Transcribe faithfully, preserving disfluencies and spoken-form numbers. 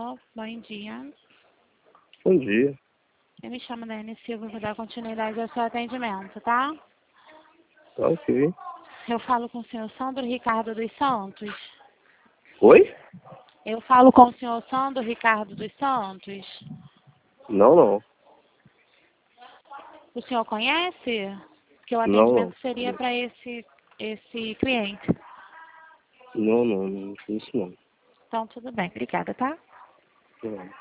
Alô, bom dia. Bom dia. Eu me chamo Dani Silva, vou dar continuidade ao seu atendimento, tá? Tá ok. Eu falo com o senhor Sandro Ricardo dos Santos. Oi? Eu falo com o senhor Sandro Ricardo dos Santos. Não, não. O senhor conhece? Porque o Não, atendimento não. seria para esse, esse cliente. Não, não, não. Isso não. Então, tudo bem. Obrigada, tá? Não.